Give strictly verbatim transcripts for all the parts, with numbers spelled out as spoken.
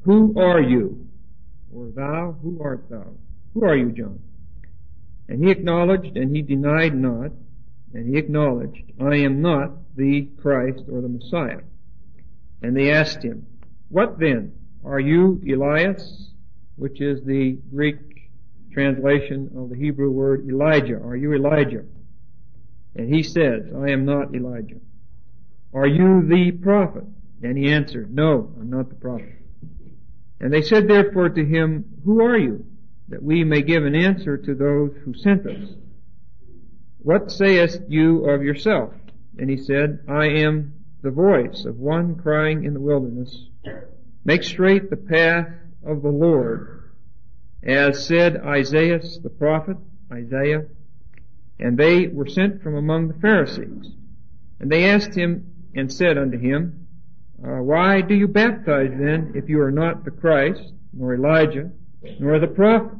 Who are you? Or thou, who art thou? Who are you, John? And he acknowledged, and he denied not, and he acknowledged, I am not the Christ or the Messiah. And they asked him, What then? Are you Elias? Which is the Greek translation of the Hebrew word Elijah. Are you Elijah? And he says, I am not Elijah. Are you the prophet? And he answered, No, I'm not the prophet. And they said therefore to him, Who are you? That we may give an answer to those who sent us. What sayest you of yourself? And he said, I am the voice of one crying in the wilderness, Make straight the path of the Lord, as said Isaiah the prophet, Isaiah. And they were sent from among the Pharisees. And they asked him and said unto him, uh, Why do you baptize then, if you are not the Christ, nor Elijah, nor the prophet?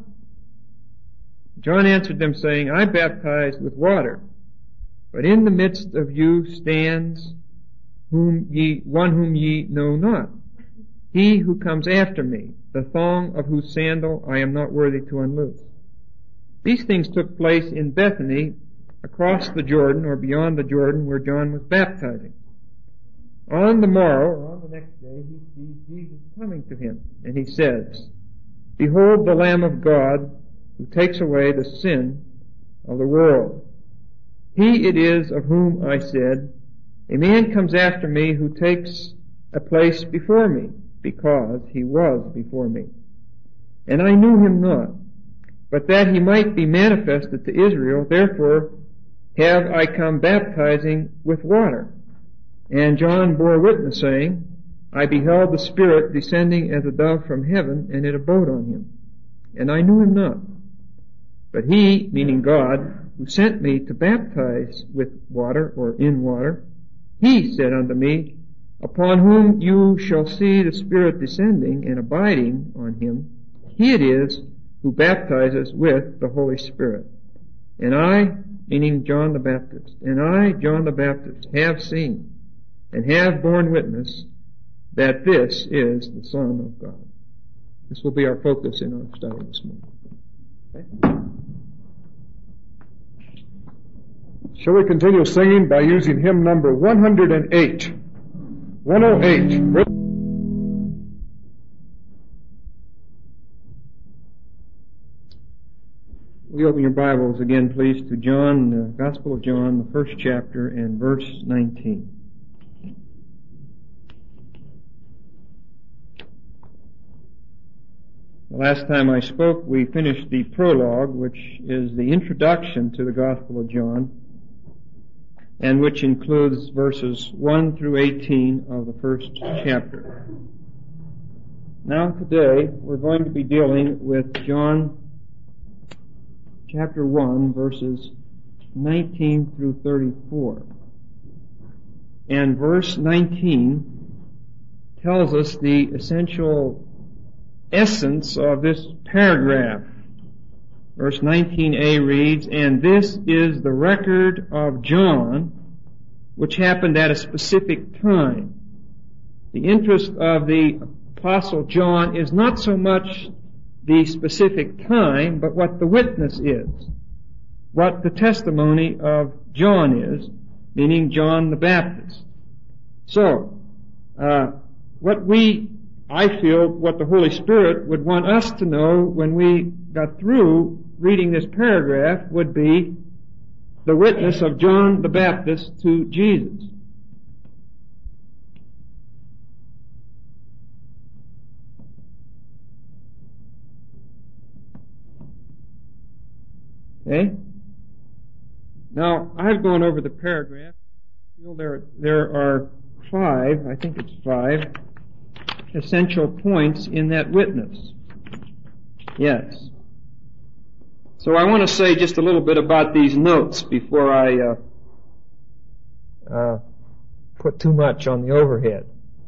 John answered them, saying, I baptize with water, but in the midst of you stands whom ye, one whom ye know not, he who comes after me, the thong of whose sandal I am not worthy to unloose. These things took place in Bethany, across the Jordan, or beyond the Jordan, where John was baptizing. On the morrow, or on the next day, he sees Jesus coming to him, and he says, Behold the Lamb of God, who takes away the sin of the world. He it is of whom I said, A man comes after me who takes a place before me, because he was before me. And I knew him not, but that he might be manifested to Israel, therefore have I come baptizing with water. And John bore witness, saying, I beheld the Spirit descending as a dove from heaven, and it abode on him. And I knew him not. But he, meaning God, who sent me to baptize with water, or in water, he said unto me, Upon whom you shall see the Spirit descending and abiding on him, he it is who baptizes with the Holy Spirit. And I, meaning John the Baptist, and I, John the Baptist, have seen and have borne witness that this is the Son of God. This will be our focus in our study this morning. Okay? Shall we continue singing by using hymn number one hundred eight? one oh eight. We open your Bibles again, please, to John, the Gospel of John, the first chapter, and verse nineteen. The last time I spoke, we finished the prologue, which is the introduction to the Gospel of John, and which includes verses one through eighteen of the first chapter. Now today, we're going to be dealing with John chapter one, verses nineteen through thirty-four. And verse nineteen tells us the essential essence of this paragraph. Verse nineteen a reads, And this is the record of John, which happened at a specific time. The interest of the Apostle John is not so much the specific time, but what the witness is, what the testimony of John is, meaning John the Baptist. So, uh, what we, I feel, what the Holy Spirit would want us to know when we got through reading this paragraph would be the witness of John the Baptist to Jesus. Okay? Now, I've gone over the paragraph. I feel there, there are five, I think it's five, essential points in that witness. Yes. So I want to say just a little bit about these notes before I uh, uh, put too much on the overhead.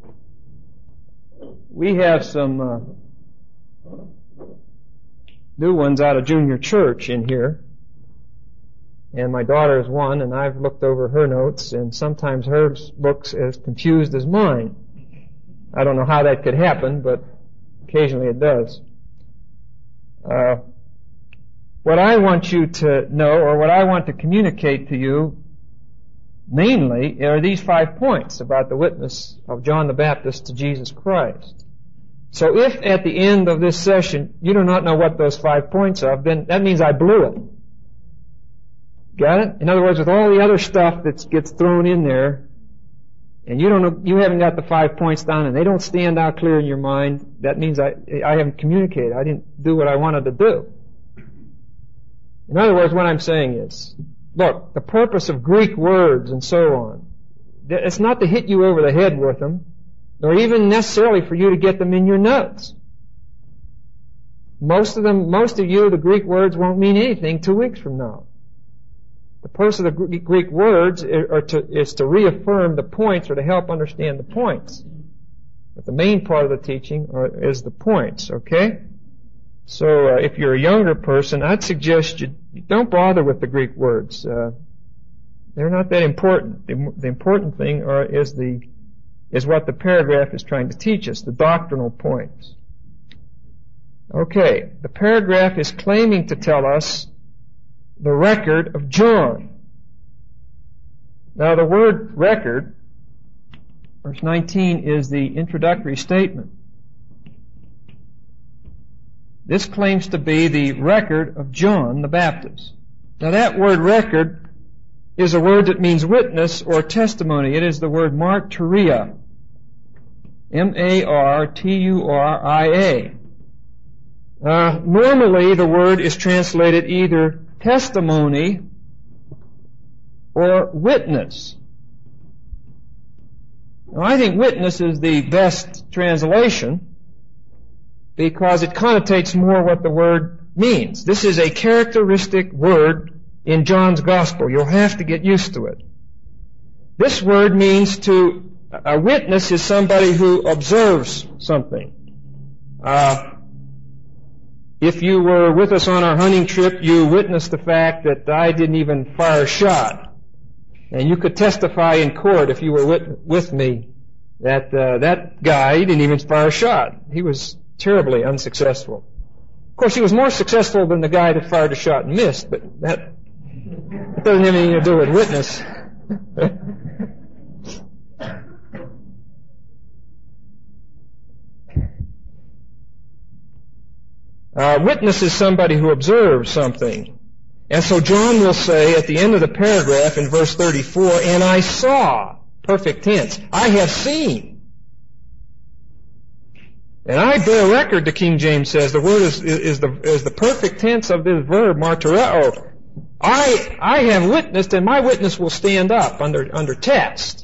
We have some uh, new ones out of junior church in here. And my daughter is one, and I've looked over her notes, and sometimes hers looks as confused as mine. I don't know how that could happen, but Occasionally it does. Uh, what I want you to know, or what I want to communicate to you, mainly, are these five points about the witness of John the Baptist to Jesus Christ. So if at the end of this session you do not know what those five points are, then that means I blew it. Got it? In other words, with all the other stuff that gets thrown in there, and you don't know, you haven't got the five points down, and they don't stand out clear in your mind, that means I, I haven't communicated. I didn't do what I wanted to do. In other words, what I'm saying is, look, the purpose of Greek words and so on, it's not to hit you over the head with them, nor even necessarily for you to get them in your notes. Most of them, most of you, the Greek words won't mean anything two weeks from now. The purpose of the Greek words are to, is to reaffirm the points or to help understand the points. But the main part of the teaching are, is the points, okay? So uh, if you're a younger person, I'd suggest you, you don't bother with the Greek words. Uh, they're not that important. The, the important thing are, is the is what the paragraph is trying to teach us, the doctrinal points. Okay, the paragraph is claiming to tell us the record of John. Now the word record, verse nineteen, is the introductory statement. This claims to be the record of John the Baptist. Now that word record is a word that means witness or testimony. It is the word martyria. M A R T U R I A. Uh, normally the word is translated either testimony or witness. Now I think witness is the best translation because it connotates more what the word means. This is a characteristic word in John's Gospel. You'll have to get used to it. This word means to, a witness is somebody who observes something. Uh, if you were with us on our hunting trip, you witnessed the fact that I didn't even fire a shot. And you could testify in court if you were with, with me that uh, that guy he didn't even fire a shot. He was terribly unsuccessful. Of course, he was more successful than the guy that fired a shot and missed, but that, that doesn't have anything to do with witness. Uh, witness is somebody who observes something. And so John will say at the end of the paragraph in verse thirty-four, and I saw, perfect tense, I have seen. And I bear record, the King James says, the word is, is, the, is the perfect tense of this verb, martyreo. I, I have witnessed, and my witness will stand up under, under test.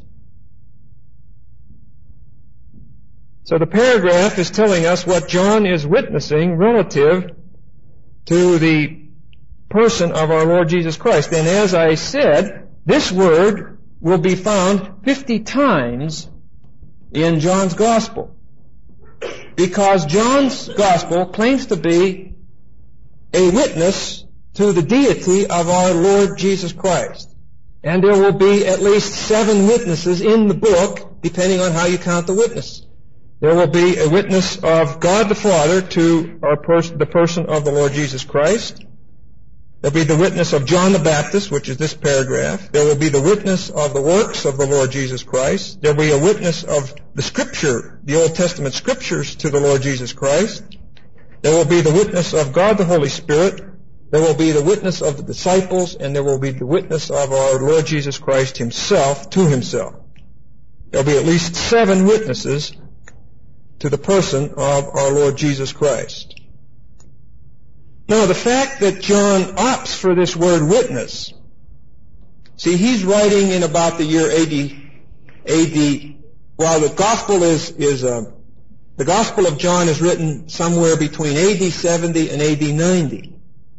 So the paragraph is telling us what John is witnessing relative to the person of our Lord Jesus Christ. And as I said, this word will be found fifty times in John's Gospel. Because John's Gospel claims to be a witness to the deity of our Lord Jesus Christ. And there will be at least seven witnesses in the book, depending on how you count the witness. There will be a witness of God the Father to our pers- the person of the Lord Jesus Christ. There will be the witness of John the Baptist, which is this paragraph. There will be the witness of the works of the Lord Jesus Christ. There will be a witness of the Scripture, the Old Testament Scriptures to the Lord Jesus Christ. There will be the witness of God the Holy Spirit. There will be the witness of the disciples, and there will be the witness of our Lord Jesus Christ Himself to Himself. There will be at least seven witnesses to the person of our Lord Jesus Christ. Now, the fact that John opts for this word witness, see, he's writing in about the year A D, A D, while the Gospel is, is uh, the Gospel of John is written somewhere between A D seventy and A D ninety.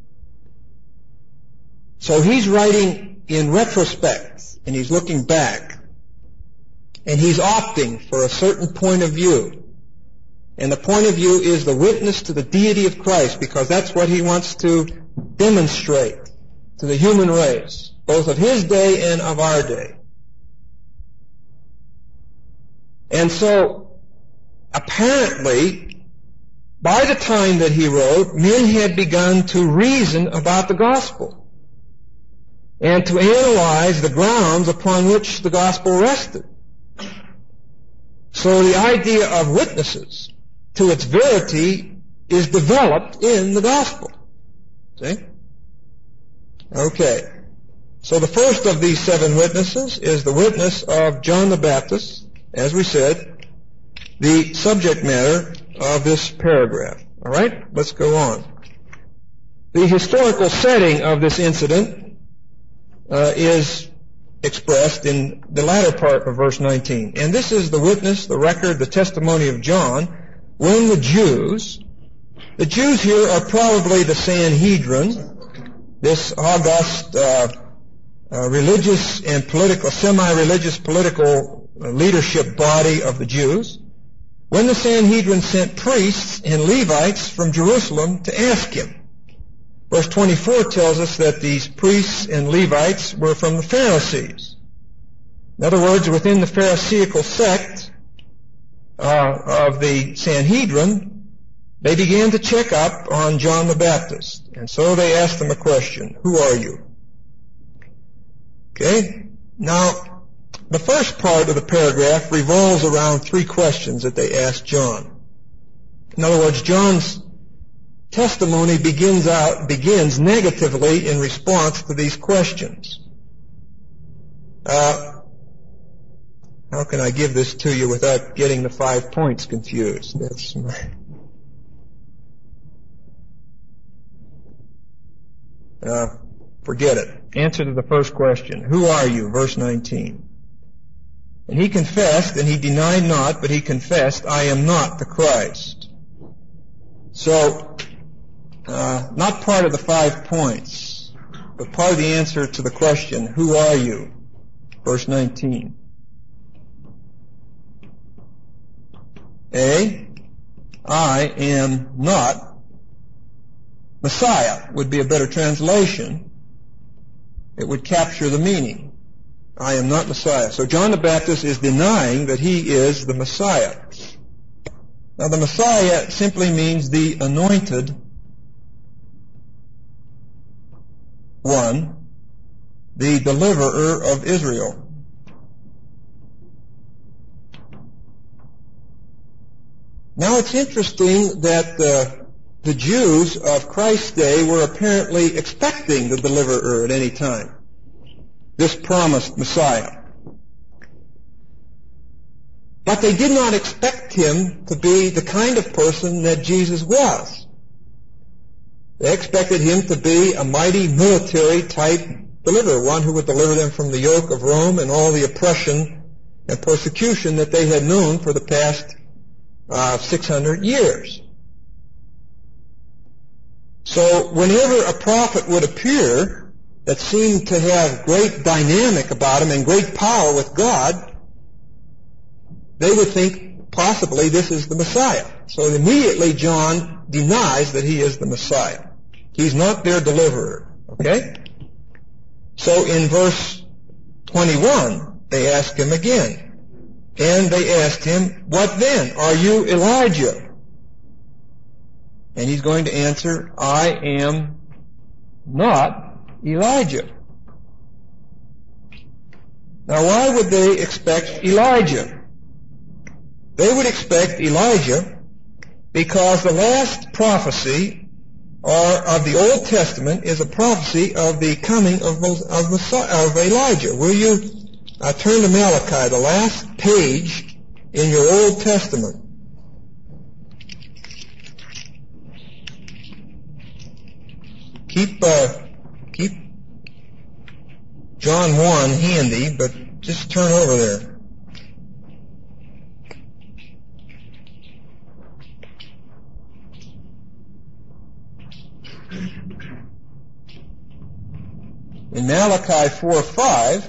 So he's writing in retrospect, and he's looking back, and he's opting for a certain point of view. And the point of view is the witness to the deity of Christ, because that's what he wants to demonstrate to the human race, both of his day and of our day. And so, apparently, by the time that he wrote, men had begun to reason about the gospel and to analyze the grounds upon which the gospel rested. So the idea of witnesses to its verity is developed in the gospel. See? Okay. So the first of these seven witnesses is the witness of John the Baptist, as we said, the subject matter of this paragraph. All right? Let's go on. The historical setting of this incident uh, is expressed in the latter part of verse nineteen. And this is the witness, the record, the testimony of John when the Jews, the Jews here are probably the Sanhedrin, this august uh, uh, religious and political, semi-religious political leadership body of the Jews, when the Sanhedrin sent priests and Levites from Jerusalem to ask him. Verse twenty-four tells us that these priests and Levites were from the Pharisees. In other words, within the Pharisaical sect uh, of the Sanhedrin, they began to check up on John the Baptist. And so they asked him a question: who are you? Okay? Now, the first part of the paragraph revolves around three questions that they asked John. In other words, John's testimony begins out begins negatively in response to these questions. Uh, how can I give this to you without getting the five points confused? That's my... Uh, forget it. Answer to the first question. Who are you? Verse nineteen. And he confessed, and he denied not, but he confessed, I am not the Christ. So, uh, not part of the five points, but part of the answer to the question, who are you? Verse nineteen. A, I am not Messiah would be a better translation. It would capture the meaning. I am not Messiah. So John the Baptist is denying that he is the Messiah. Now the Messiah simply means the anointed one, the deliverer of Israel. Now it's interesting that uh, the Jews of Christ's day were apparently expecting the deliverer at any time, this promised Messiah. But they did not expect him to be the kind of person that Jesus was. They expected him to be a mighty military type deliverer, one who would deliver them from the yoke of Rome and all the oppression and persecution that they had known for the past uh, six hundred years. So whenever a prophet would appear that seemed to have great dynamic about him and great power with God, they would think possibly this is the Messiah. So immediately John denies that he is the Messiah. He's not their deliverer. Okay? So in verse twenty-one, they ask him again. And they asked him, what then? Are you Elijah? And he's going to answer, I am not Elijah. Now why would they expect Elijah? They would expect Elijah because the last prophecy or of the Old Testament is a prophecy of the coming of, of, Messiah, of Elijah. Will you uh, turn to Malachi, the last page in your Old Testament? Keep uh, keep John one handy, but just turn over there. In Malachi four five,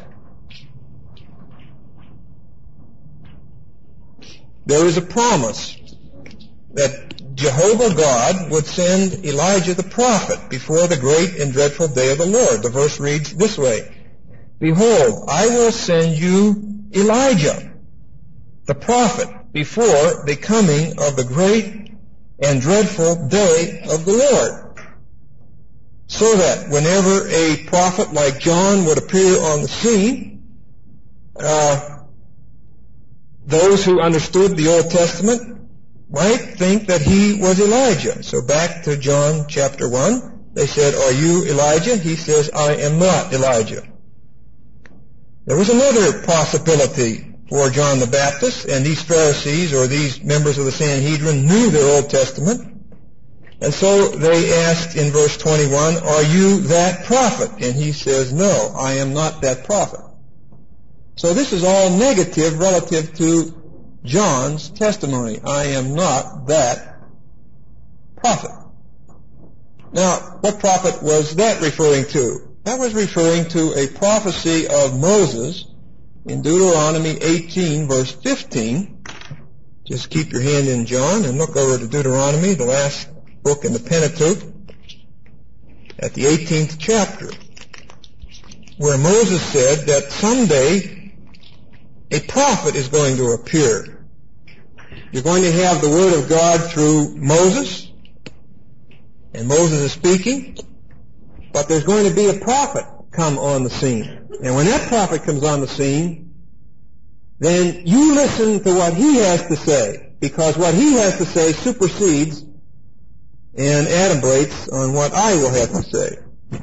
there is a promise that Jehovah God would send Elijah the prophet before the great and dreadful day of the Lord. The verse reads this way, behold, I will send you Elijah, the prophet, before the coming of the great and dreadful day of the Lord. So that whenever a prophet like John would appear on the scene, uh, those who understood the Old Testament might think that he was Elijah. So back to John chapter one, they said, "Are you Elijah?" He says, "I am not Elijah." There was another possibility for John the Baptist, and these Pharisees or these members of the Sanhedrin knew their Old Testament. And so they asked in verse twenty-one, "Are you that prophet?" And he says, "No, I am not that prophet." So this is all negative relative to John's testimony. I am not that prophet. Now, what prophet was that referring to? That was referring to a prophecy of Moses in Deuteronomy eighteen, verse fifteen. Just keep your hand in John and look over to Deuteronomy, the last book in the Pentateuch, at the eighteenth chapter, where Moses said that someday a prophet is going to appear. You're going to have the Word of God through Moses, and Moses is speaking, but there's going to be a prophet come on the scene. And when that prophet comes on the scene, then you listen to what he has to say, because what he has to say supersedes and adumbrates on what I will have to say.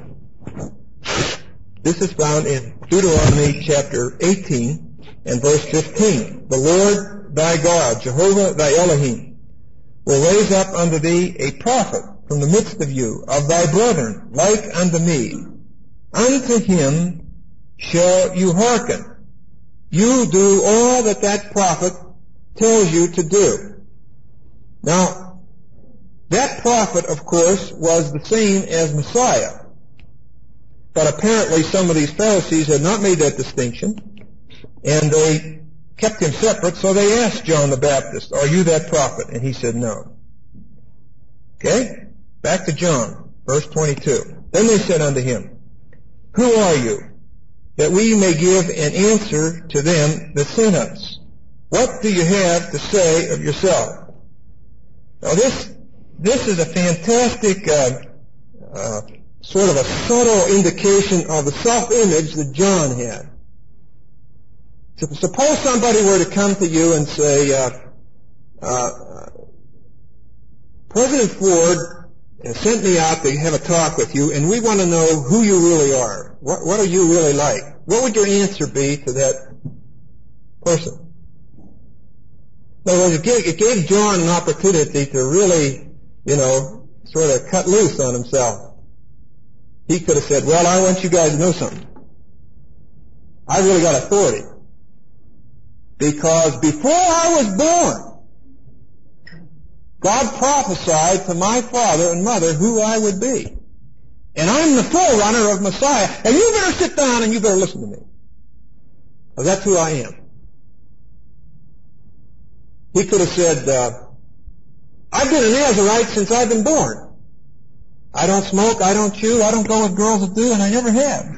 This is found in Deuteronomy chapter eighteen and verse fifteen. "The Lord thy God, Jehovah thy Elohim, will raise up unto thee a prophet from the midst of you, of thy brethren, like unto me. Unto him shall you hearken. You do all that that prophet tells you to do." Now, that prophet, of course, was the same as Messiah. But apparently some of these Pharisees had not made that distinction, and they kept him separate, so they asked John the Baptist, "Are you that prophet?" And he said, "No." Okay? Back to John, verse twenty-two. "Then they said unto him, Who are you? That we may give an answer to them that sent us. What do you have to say of yourself?" Now this, this is a fantastic, uh, uh, sort of a subtle indication of the self-image that John had. Suppose somebody were to come to you and say, uh, uh, "President Ford has sent me out to have a talk with you, and we want to know who you really are. What, what are you really like?" What would your answer be to that person? In other words, it gave, it gave John an opportunity to really, you know, sort of cut loose on himself. He could have said, "Well, I want you guys to know something. I really got authority. Because before I was born, God prophesied to my father and mother who I would be. And I'm the forerunner of Messiah. And you better sit down and you better listen to me. Because that's who I am." He could have said, uh, "I've been a Nazarite since I've been born. I don't smoke, I don't chew, I don't go with girls that do, and I never have."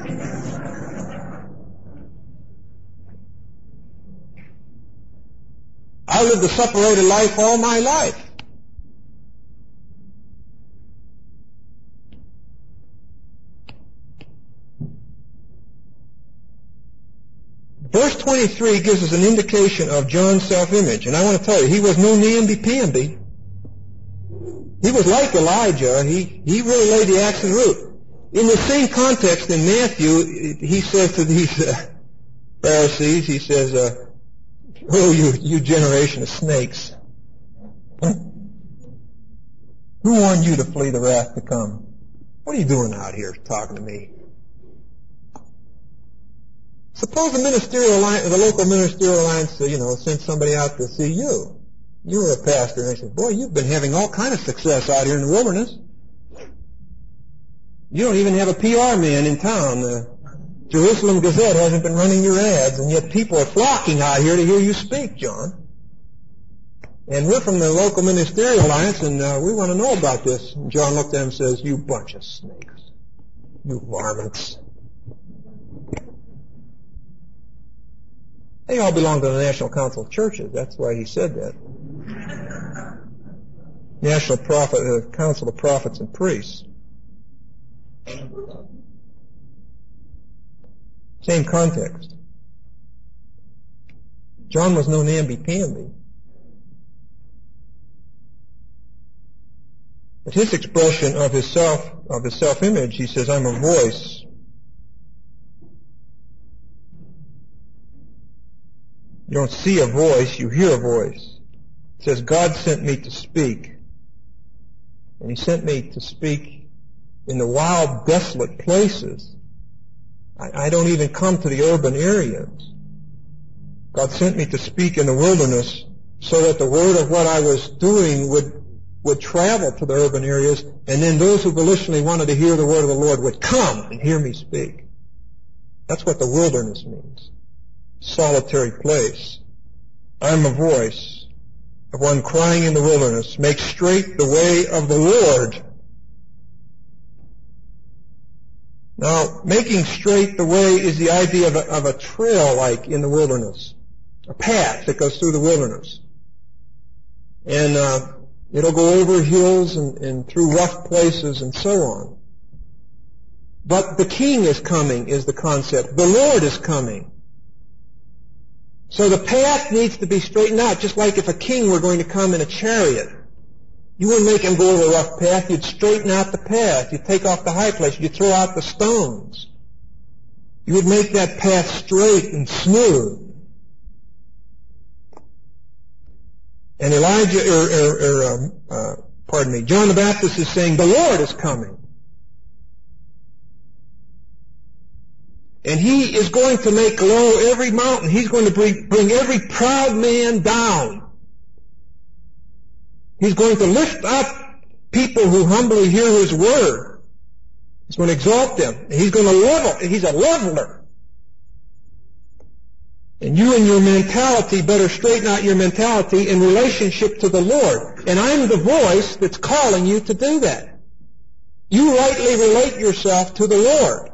I lived a separated life all my life. Verse twenty-three gives us an indication of John's self-image. And I want to tell you, he was no namby-pamby. He was like Elijah. He, he really laid the axe and root. In the same context in Matthew, he says to these uh, Pharisees, he says, uh, "Oh, you, you generation of snakes. Huh? Who warned you to flee the wrath to come? What are you doing out here talking to me?" Suppose the ministerial alliance, the local ministerial alliance, you know, sent somebody out to see you. You were a pastor, and they said, "Boy, you've been having all kind of success out here in the wilderness. You don't even have a P R man in town. The Jerusalem Gazette hasn't been running your ads, and yet people are flocking out here to hear you speak, John. And we're from the local ministerial alliance, and uh, we want to know about this." And John looked at him and says, "You bunch of snakes. You varmints. They all belong to the National Council of Churches." That's why he said that. national prophet, uh, council of prophets and priests. Same context. John was no namby-pamby. But his expression of his self, of his self-image, he says, I'm a voice. You don't see a voice, you hear a voice. It says, God sent me to speak. And he sent me to speak in the wild, desolate places. I, I don't even come to the urban areas. God sent me to speak in the wilderness so that the word of what I was doing would would travel to the urban areas, and then those who volitionally wanted to hear the word of the Lord would come and hear me speak. That's what the wilderness means. Solitary place. I'm a voice of one crying in the wilderness, make straight the way of the Lord. Now, making straight the way is the idea of a, of a trail like in the wilderness. A path that goes through the wilderness. And uh, it'll go over hills and, and through rough places and so on. But the King is coming is the concept. The Lord is coming. So the path needs to be straightened out, just like if a king were going to come in a chariot. You wouldn't make him go over a rough path. You'd straighten out the path. You'd take off the high place. You'd throw out the stones. You would make that path straight and smooth. And Elijah, or, or, or um, uh, pardon me, John the Baptist is saying, the Lord is coming. And he is going to make low every mountain. He's going to bring, bring every proud man down. He's going to lift up people who humbly hear his word. He's going to exalt them. He's going to level. He's a leveler. And you and your mentality better straighten out your mentality in relationship to the Lord. And I'm the voice that's calling you to do that. You rightly relate yourself to the Lord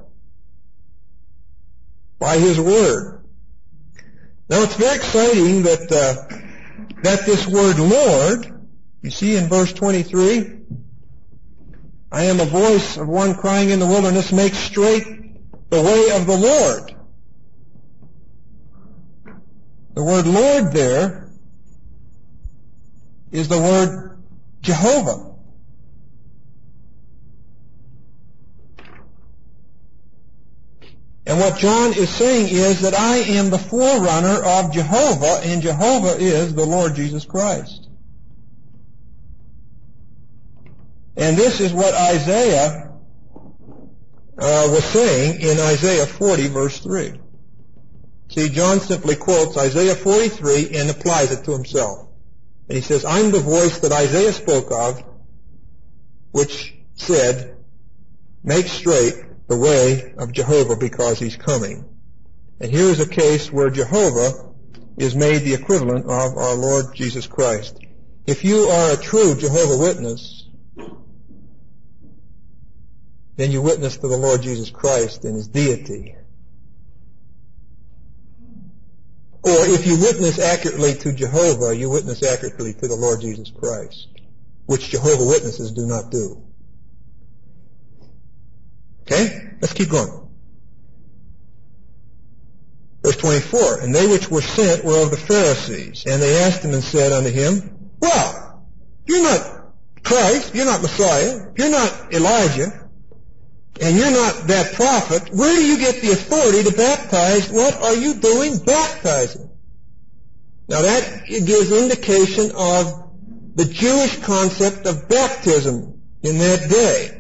by his word. Now it's very exciting that uh, that this word Lord, you see in verse twenty-three, I am a voice of one crying in the wilderness, make straight the way of the Lord. The word Lord there is the word Jehovah. And what John is saying is that I am the forerunner of Jehovah, and Jehovah is the Lord Jesus Christ. And this is what Isaiah uh, was saying in Isaiah forty, verse three. See, John simply quotes Isaiah forty-three and applies it to himself. And he says, I'm the voice that Isaiah spoke of, which said, make straight the way of Jehovah because he's coming. And here is a case where Jehovah is made the equivalent of our Lord Jesus Christ. If you are a true Jehovah Witness, then you witness to the Lord Jesus Christ in his deity. Or if you witness accurately to Jehovah, you witness accurately to the Lord Jesus Christ, which Jehovah Witnesses do not do. Okay? Let's keep going. Verse twenty-four, and they which were sent were of the Pharisees, and they asked him and said unto him, well, you're not Christ, you're not Messiah, you're not Elijah, and you're not that prophet. Where do you get the authority to baptize? What are you doing baptizing? Now that gives indication of the Jewish concept of baptism in that day.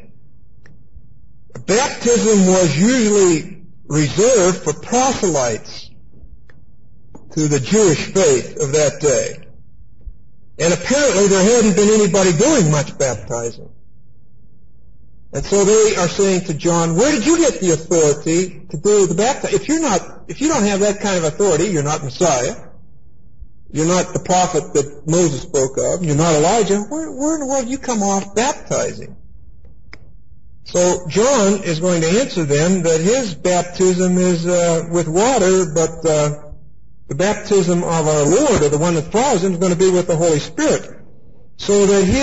Baptism was usually reserved for proselytes to the Jewish faith of that day. And apparently there hadn't been anybody doing much baptizing. And so they are saying to John, where did you get the authority to do the baptism? If you're not, if you don't have that kind of authority, you're not Messiah. You're not the prophet that Moses spoke of. You're not Elijah. Where, where in the world do you come off baptizing? So John is going to answer them that his baptism is uh, with water, but uh, the baptism of our Lord, or the one that follows him, is going to be with the Holy Spirit. So that his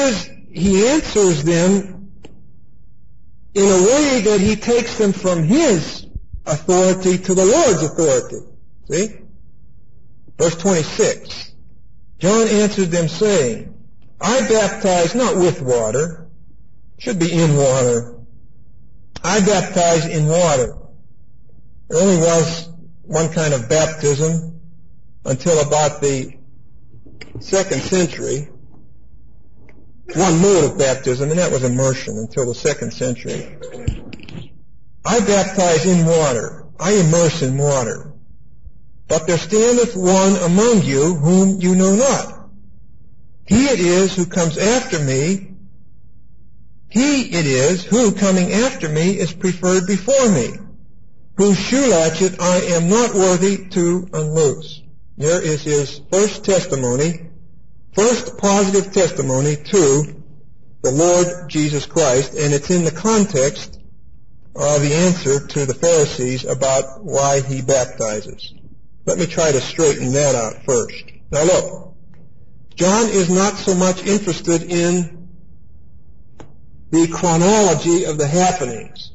he answers them in a way that he takes them from his authority to the Lord's authority. See? Verse twenty-six. John answered them saying, I baptize not with water, should be in water. I baptize in water. There only was one kind of baptism until about the second century. One mode of baptism, and that was immersion until the second century. I baptize in water. I immerse in water. But there standeth one among you whom you know not. He it is who comes after me. He it is who, coming after me, is preferred before me, whose shoe latchet I am not worthy to unloose. There is his first testimony, first positive testimony to the Lord Jesus Christ, and it's in the context of the answer to the Pharisees about why he baptizes. Let me try to straighten that out first. Now look, John is not so much interested in the chronology of the happenings.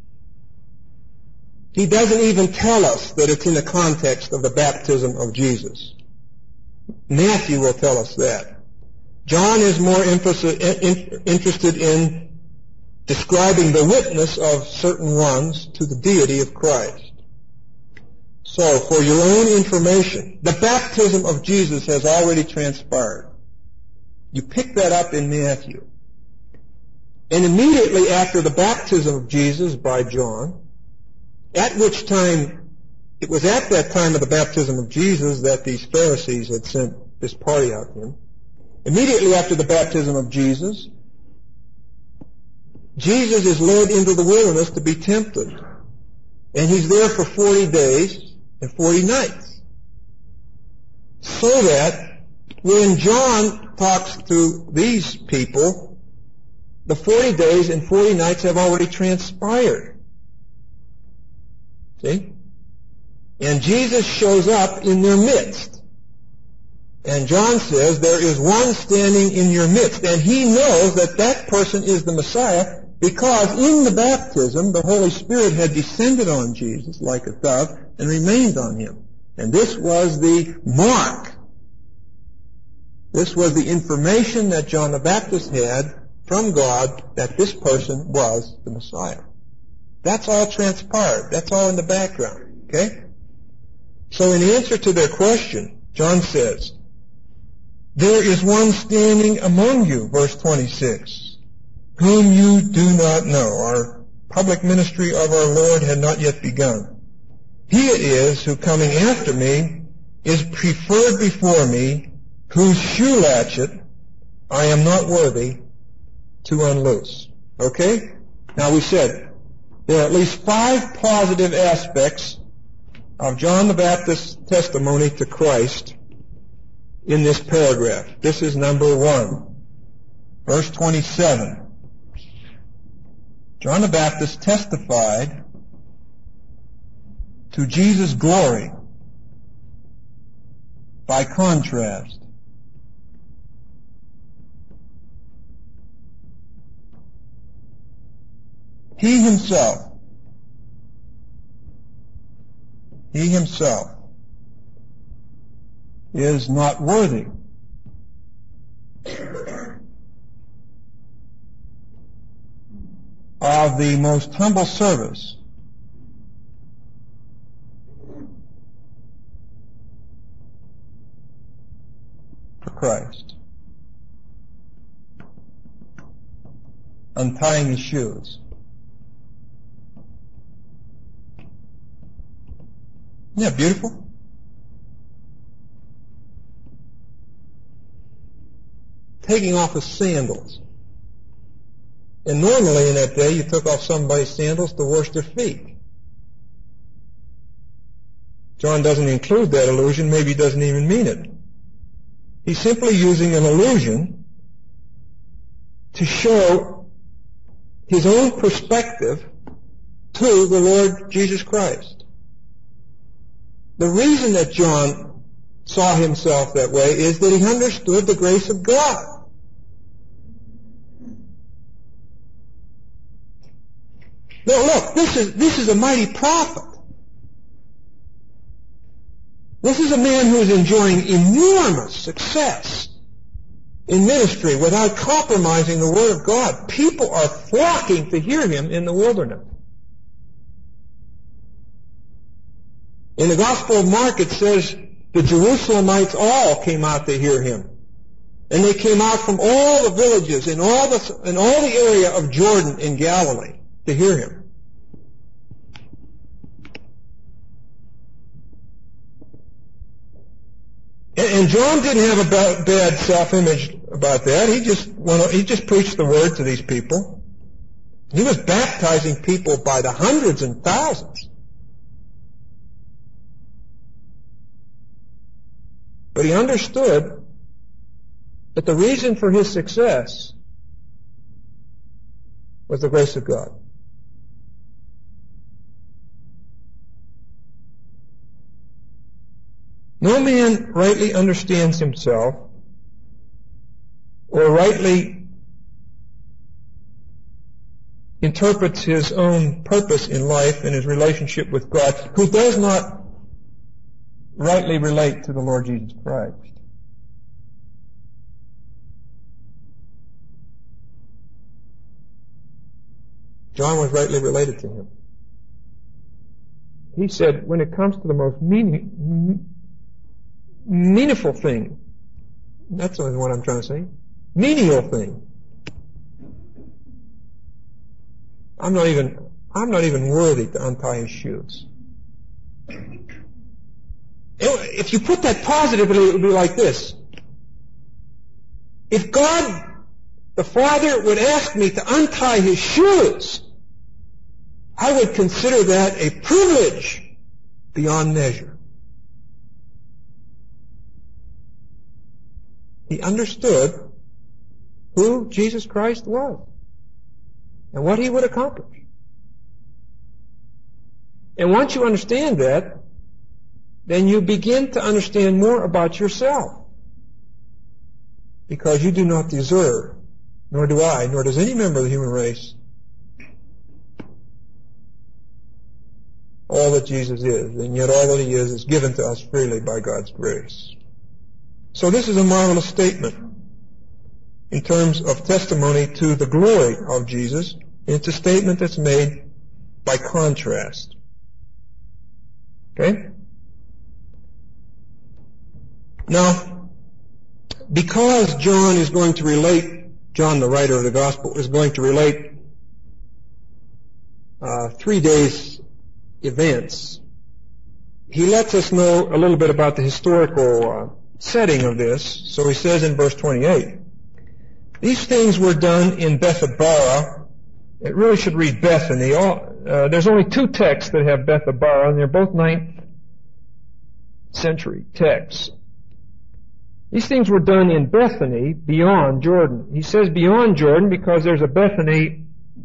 He doesn't even tell us that it's in the context of the baptism of Jesus. Matthew will tell us that. John is more interested in describing the witness of certain ones to the deity of Christ. So, for your own information, the baptism of Jesus has already transpired. You pick that up in Matthew. And immediately after the baptism of Jesus by John, at which time, it was at that time of the baptism of Jesus that these Pharisees had sent this party out to him. Immediately after the baptism of Jesus, Jesus is led into the wilderness to be tempted. And he's there for forty days and forty nights. So that when John talks to these people, the forty days and forty nights have already transpired. See? And Jesus shows up in their midst. And John says, there is one standing in your midst. And he knows that that person is the Messiah because in the baptism, the Holy Spirit had descended on Jesus like a dove and remained on him. And this was the mark. This was the information that John the Baptist had from God that this person was the Messiah. That's all transpired. That's all in the background. Okay? So in answer to their question, John says, there is one standing among you, verse twenty-six, whom you do not know. Our public ministry of our Lord had not yet begun. He it is who, coming after me, is preferred before me, whose shoe latchet I am not worthy to unloose. Okay? Now we said there are at least five positive aspects of John the Baptist's testimony to Christ in this paragraph. This is number one. Verse twenty-seven. John the Baptist testified to Jesus' glory by contrast. He himself, he himself is not worthy of the most humble service for Christ, untying his shoes. Isn't that beautiful? Taking off his sandals. And normally in that day, you took off somebody's sandals to wash their feet. John doesn't include that allusion. Maybe he doesn't even mean it. He's simply using an allusion to show his own perspective to the Lord Jesus Christ. The reason that John saw himself that way is that he understood the grace of God. Now look, this is, this is a mighty prophet. This is a man who is enjoying enormous success in ministry without compromising the Word of God. People are flocking to hear him in the wilderness. In the Gospel of Mark it says the Jerusalemites all came out to hear him. And they came out from all the villages in all the, in all the area of Jordan in Galilee to hear him. And John didn't have a bad self-image about that. He just went, he just preached the word to these people. He was baptizing people by the hundreds and thousands. But he understood that the reason for his success was the grace of God. No man rightly understands himself or rightly interprets his own purpose in life and his relationship with God who does not rightly relate to the Lord Jesus Christ. John was rightly related to him. He said, when it comes to the most meaning, meaningful thing, that's what I'm trying to say, menial thing, I'm not even, I'm not even worthy to untie his shoes. If you put that positively, it would be like this. If God, the Father, would ask me to untie his shoes, I would consider that a privilege beyond measure. He understood who Jesus Christ was and what he would accomplish. And once you understand that, then you begin to understand more about yourself. Because you do not deserve, nor do I, nor does any member of the human race, all that Jesus is, and yet all that he is is given to us freely by God's grace. So this is a marvelous statement in terms of testimony to the glory of Jesus. It's a statement that's made by contrast. Okay? Now, because John is going to relate, John the writer of the Gospel is going to relate uh, three days events, he lets us know a little bit about the historical uh, setting of this. So he says in verse twenty-eight, these things were done in Bethabara. It really should read Bethany. All, uh, there's only two texts that have Bethabara, and they're both ninth century texts. These things were done in Bethany, beyond Jordan. He says beyond Jordan because there's a Bethany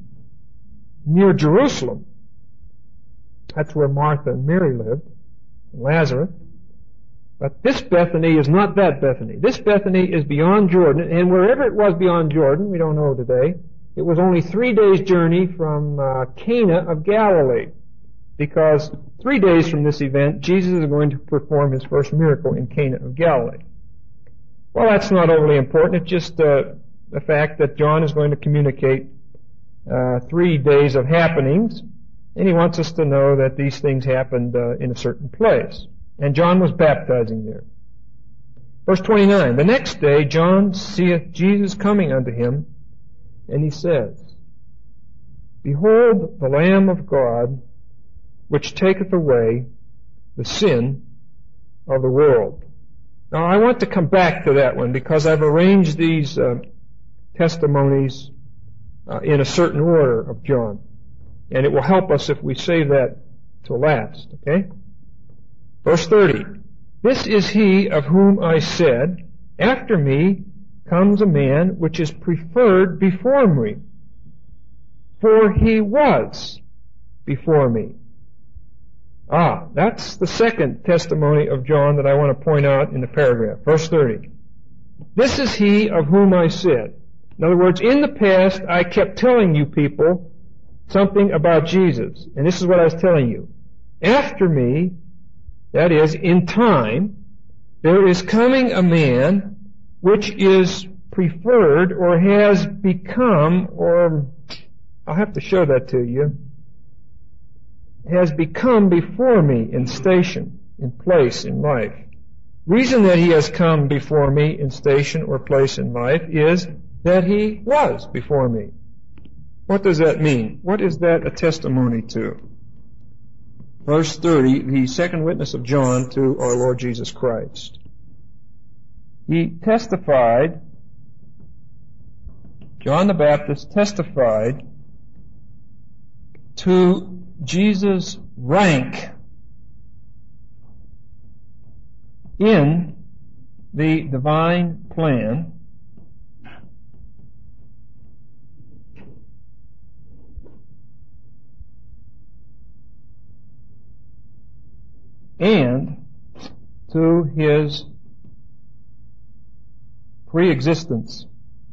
near Jerusalem. That's where Martha and Mary lived, and Lazarus. But this Bethany is not that Bethany. This Bethany is beyond Jordan, and wherever it was beyond Jordan, we don't know today, it was only three days' journey from uh, Cana of Galilee. Because three days from this event, Jesus is going to perform his first miracle in Cana of Galilee. Well, that's not overly important. It's just uh, the fact that John is going to communicate uh, three days of happenings, and he wants us to know that these things happened uh, in a certain place. And John was baptizing there. Verse twenty-nine, the next day John seeth Jesus coming unto him, and he says, Behold the Lamb of God, which taketh away the sin of the world. Now I want to come back to that one because I've arranged these uh, testimonies uh, in a certain order of John. And it will help us if we save that till last, okay? Verse thirty, This is he of whom I said, After me comes a man which is preferred before me, for he was before me. Ah, that's the second testimony of John that I want to point out in the paragraph. Verse thirty. This is he of whom I said. In other words, in the past I kept telling you people something about Jesus. And this is what I was telling you. After me, that is, in time, there is coming a man which is preferred or has become, or I'll have to show that to you, has become before me in station, in place, in life. Reason that he has come before me in station or place in life is that he was before me. What does that mean? What is that a testimony to? Verse thirty, the second witness of John to our Lord Jesus Christ. He testified, John the Baptist testified to Jesus' rank in the divine plan and to his pre-existence.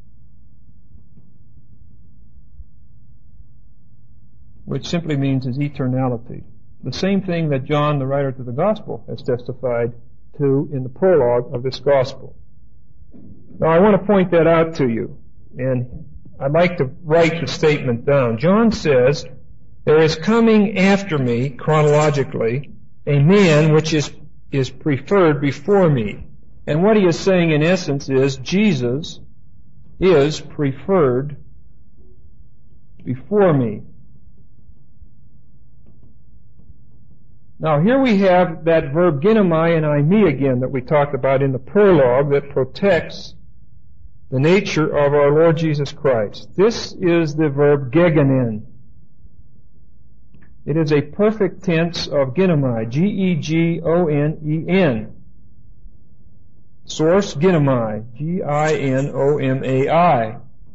Which simply means his eternality. The same thing that John, the writer to the Gospel, has testified to in the prologue of this Gospel. Now I want to point that out to you, and I'd like to write the statement down. John says, there is coming after me, chronologically, a man which is, is preferred before me. And what he is saying in essence is, Jesus is preferred before me. Now here we have that verb ginomai and eimi again that we talked about in the prologue that protects the nature of our Lord Jesus Christ. This is the verb gegonen. It is a perfect tense of ginomai, G E G O N E N. Source ginomai, G I N O M A I.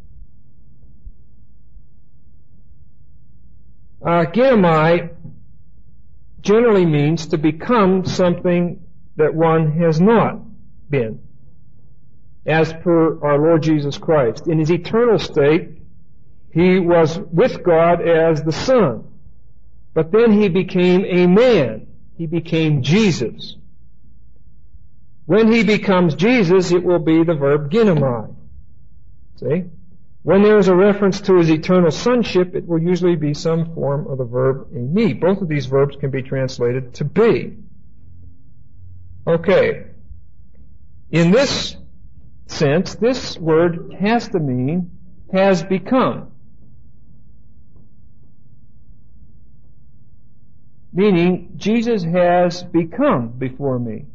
Uh, ginomai generally means to become something that one has not been, as per our Lord Jesus Christ. In his eternal state, he was with God as the Son, but then he became a man. He became Jesus. When he becomes Jesus, it will be the verb ginomai. See? When there is a reference to his eternal sonship, it will usually be some form of the verb eimi. Both of these verbs can be translated to be. Okay. In this sense, this word has to mean has become. Meaning, Jesus has become before me.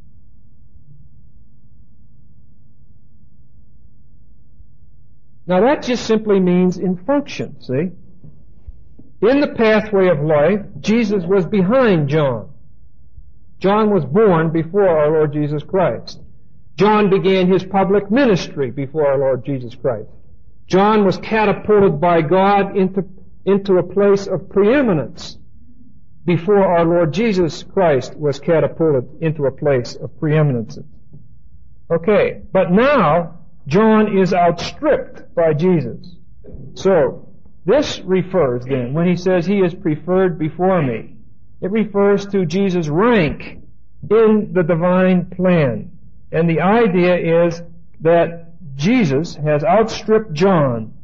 Now that just simply means in function, see? In the pathway of life, Jesus was behind John. John was born before our Lord Jesus Christ. John began his public ministry before our Lord Jesus Christ. John was catapulted by God into, into a place of preeminence before our Lord Jesus Christ was catapulted into a place of preeminence. Okay, but now John is outstripped by Jesus. So, this refers then, when he says he is preferred before me, it refers to Jesus' rank in the divine plan. And the idea is that Jesus has outstripped John.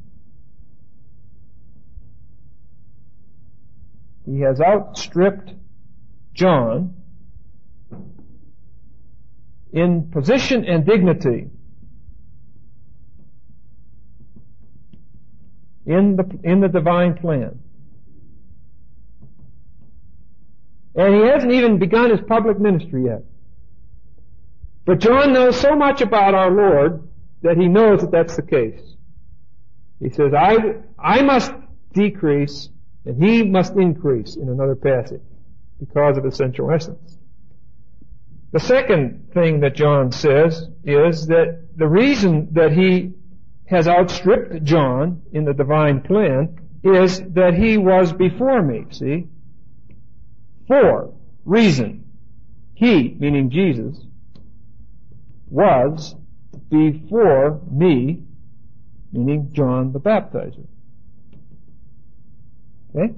He has outstripped John in position and dignity. In the, in the divine plan. And he hasn't even begun his public ministry yet. But John knows so much about our Lord that he knows that that's the case. He says, I, I must decrease and he must increase in another passage because of essential essence. The second thing that John says is that the reason that he has outstripped John in the divine plan is that he was before me, see? For reason. He, meaning Jesus, was before me, meaning John the Baptizer. Okay?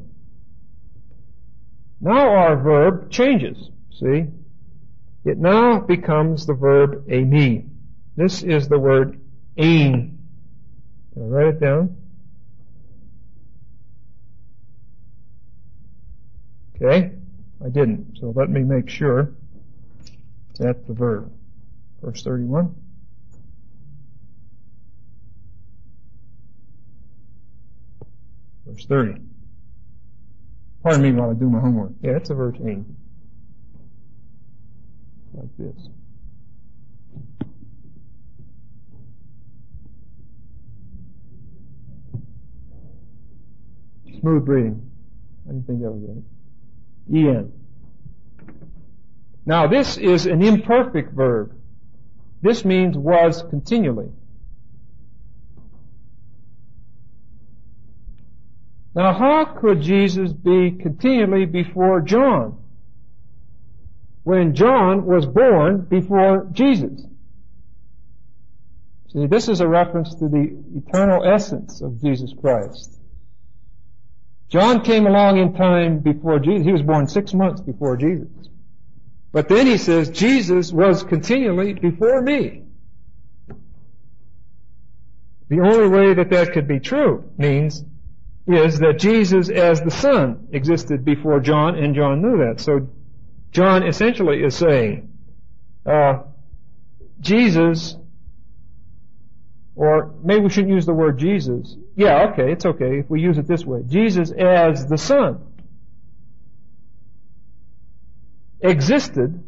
Now our verb changes. See? It now becomes the verb eimi. This is the word ain. Can I write it down? Okay? I didn't, so let me make sure that's the verb. Verse thirty-one. Verse thirty. Pardon me while I do my homework. Yeah, it's a verb ain. Like this. Smooth breathing. I didn't think that was right. En. Now this is an imperfect verb. This means was continually. Now how could Jesus be continually before John when John was born before Jesus? See, this is a reference to the eternal essence of Jesus Christ. John came along in time before Jesus. He was born six months before Jesus. But then he says, Jesus was continually before me. The only way that that could be true means is that Jesus as the Son existed before John, and John knew that. So John essentially is saying, uh, Jesus, or maybe we shouldn't use the word Jesus. Yeah, okay, it's okay if we use it this way. Jesus as the Son existed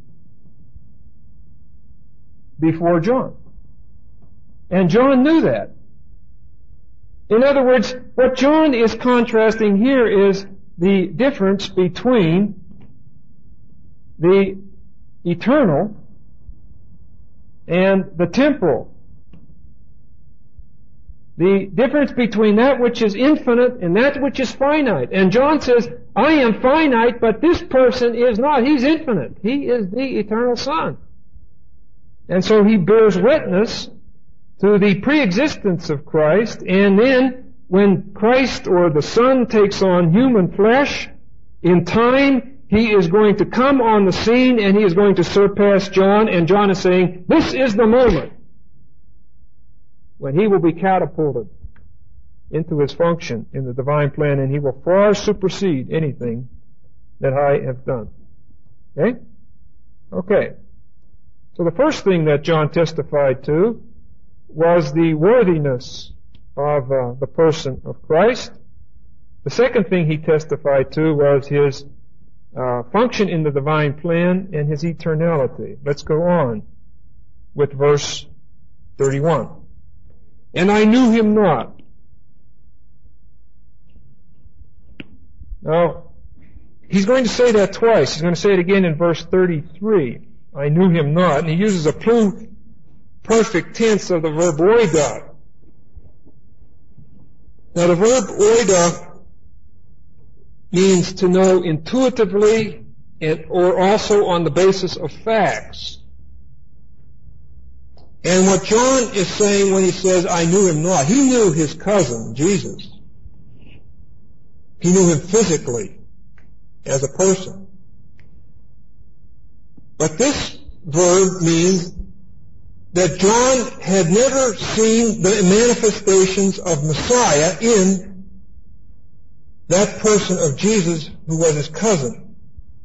before John. And John knew that. In other words, what John is contrasting here is the difference between the eternal and the temporal. The difference between that which is infinite and that which is finite. And John says, I am finite, but this person is not. He's infinite. He is the eternal Son. And so he bears witness to the pre-existence of Christ, and then when Christ or the Son takes on human flesh, in time, he is going to come on the scene and he is going to surpass John, and John is saying, this is the moment when he will be catapulted into his function in the divine plan, and he will far supersede anything that I have done. Okay? Okay. So the first thing that John testified to was the worthiness of uh, the person of Christ. The second thing he testified to was his uh, function in the divine plan and his eternality. Let's go on with verse thirty-one. And I knew him not. Now, he's going to say that twice. He's going to say it again in verse thirty-three. I knew him not. And he uses a plural perfect tense of the verb oida. Now the verb oida means to know intuitively and, or also on the basis of facts. And what John is saying when he says, I knew him not, he knew his cousin, Jesus. He knew him physically as a person. But this verb means that John had never seen the manifestations of Messiah in that person of Jesus who was his cousin.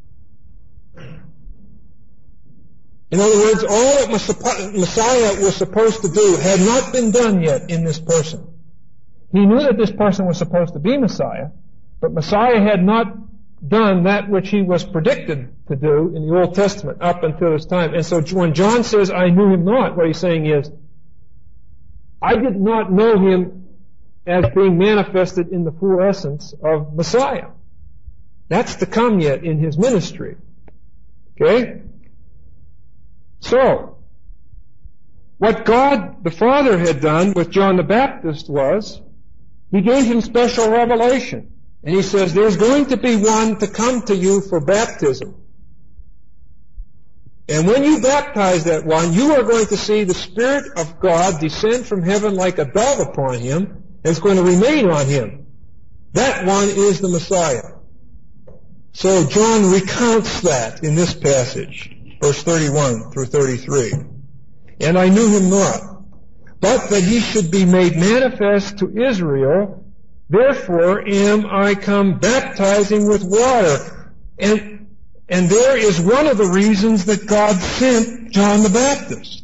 In other words, all that Messiah was supposed to do had not been done yet in this person. He knew that this person was supposed to be Messiah, but Messiah had not done that which he was predicted to do in the Old Testament up until this time. And so when John says, I knew him not, what he's saying is, I did not know him as being manifested in the full essence of Messiah. That's to come yet in his ministry. Okay? So, what God the Father had done with John the Baptist was, he gave him special revelation. And he says, there's going to be one to come to you for baptism. And when you baptize that one, you are going to see the Spirit of God descend from heaven like a dove upon him, and it's going to remain on him. That one is the Messiah. So John recounts that in this passage, verse thirty-one through thirty-three. And I knew him not, but that he should be made manifest to Israel. Therefore am I come baptizing with water. And, and there is one of the reasons that God sent John the Baptist.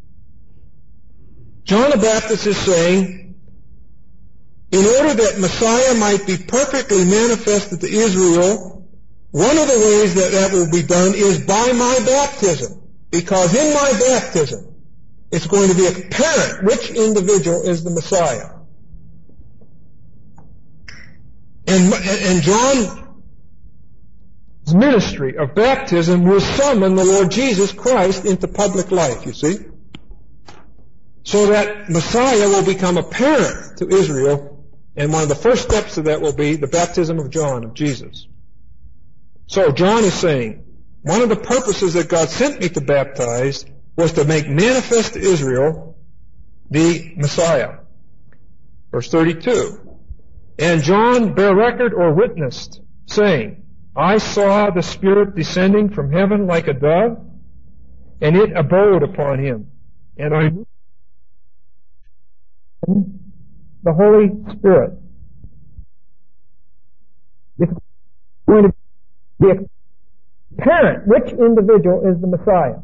John the Baptist is saying, in order that Messiah might be perfectly manifested to Israel, one of the ways that that will be done is by my baptism. Because in my baptism, it's going to be apparent which individual is the Messiah. And, and John's ministry of baptism will summon the Lord Jesus Christ into public life, you see. So that Messiah will become apparent to Israel, and one of the first steps of that will be the baptism of John, of Jesus. So John is saying, one of the purposes that God sent me to baptize was to make manifest to Israel the Messiah. Verse thirty-two. And John bare record or witnessed, saying, I saw the Spirit descending from heaven like a dove, and it abode upon him. And I knew the Holy Spirit. It's going to be apparent which individual is the Messiah.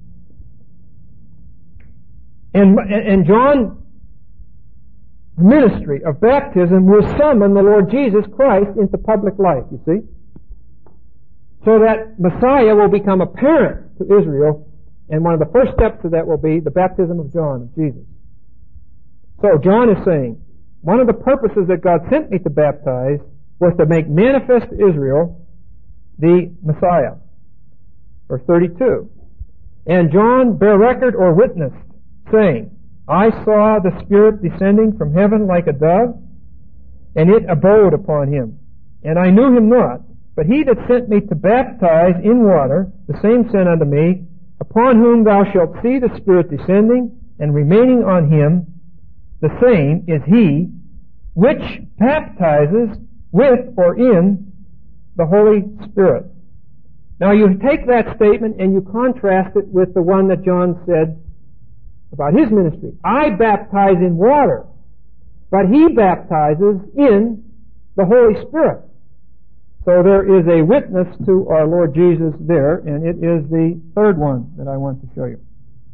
And, and John's ministry of baptism will summon the Lord Jesus Christ into public life, you see. So that Messiah will become apparent to Israel, and one of the first steps of that will be the baptism of John, of Jesus. So John is saying, one of the purposes that God sent me to baptize was to make manifest to Israel the Messiah. Verse thirty-two. And John bare record or witnessed, saying, I saw the Spirit descending from heaven like a dove, and it abode upon him. And I knew him not, but he that sent me to baptize in water, the same said unto me, Upon whom thou shalt see the Spirit descending and remaining on him, the same is he which baptizes with or in the Holy Spirit. Now you take that statement and you contrast it with the one that John said about his ministry. I baptize in water, but he baptizes in the Holy Spirit. So there is a witness to our Lord Jesus there, and it is the third one that I want to show you.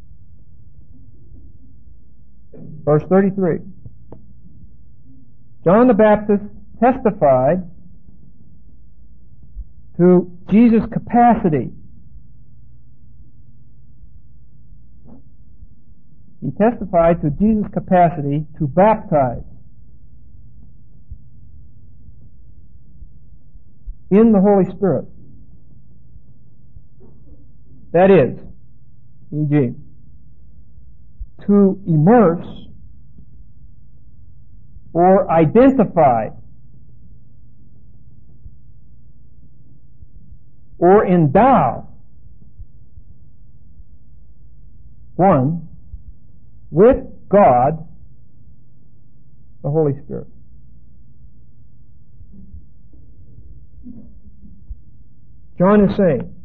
Verse thirty-three. John the Baptist testified to Jesus' capacity. He testified to Jesus' capacity to baptize in the Holy Spirit. That is, for example, to immerse or identify or endow one with God, the Holy Spirit. John is saying,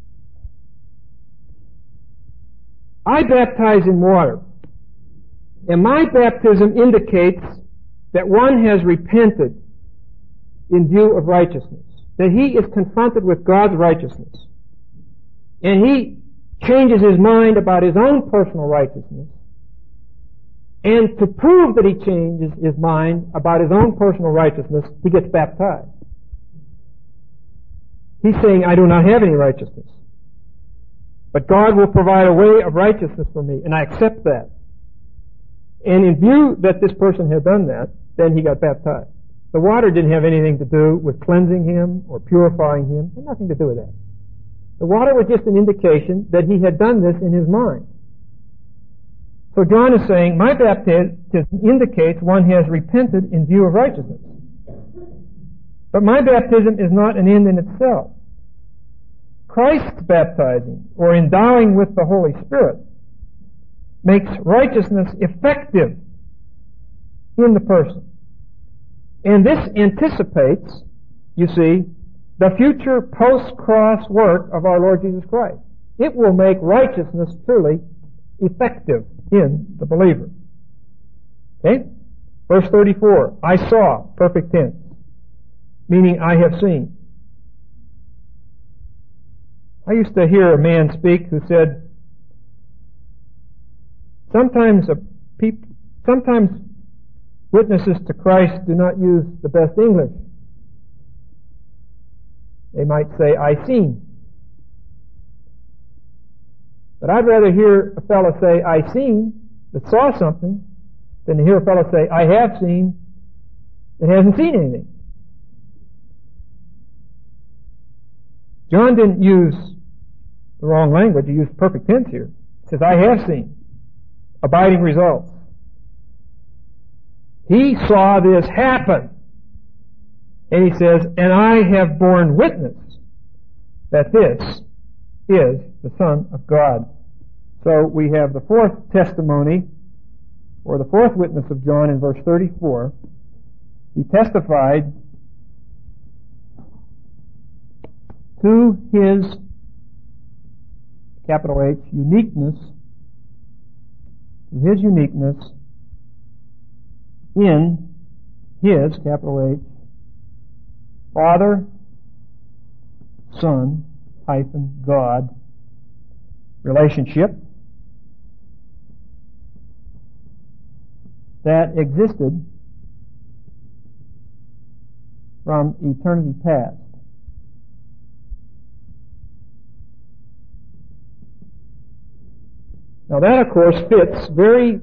I baptize in water, and my baptism indicates that one has repented in view of righteousness, that he is confronted with God's righteousness, and he changes his mind about his own personal righteousness, and to prove that he changes his mind about his own personal righteousness, he gets baptized. He's saying, I do not have any righteousness, but God will provide a way of righteousness for me, and I accept that. And in view that this person had done that, then he got baptized. The water didn't have anything to do with cleansing him or purifying him. It had nothing to do with that. The water was just an indication that he had done this in his mind. So John is saying, my baptism indicates one has repented in view of righteousness. But my baptism is not an end in itself. Christ's baptizing, or endowing with the Holy Spirit, makes righteousness effective in the person. And this anticipates, you see, the future post-cross work of our Lord Jesus Christ. It will make righteousness truly effective in the believer. Okay? Verse thirty-four, I saw, perfect tense, meaning I have seen. I used to hear a man speak who said, sometimes a peop- sometimes witnesses to Christ do not use the best English. They might say, I seen. But I'd rather hear a fellow say, I seen, that saw something, than to hear a fellow say, I have seen, that hasn't seen anything. John didn't use the wrong language. He used perfect tense here. He says, I have seen. Abiding results. He saw this happen. And he says, and I have borne witness that this is the Son of God. So we have the fourth testimony, or the fourth witness of John in verse thirty-four. He testified to his, capital H, uniqueness, to his uniqueness in his, capital H, Father, Son, hyphen, God, relationship that existed from eternity past. Now that, of course, fits very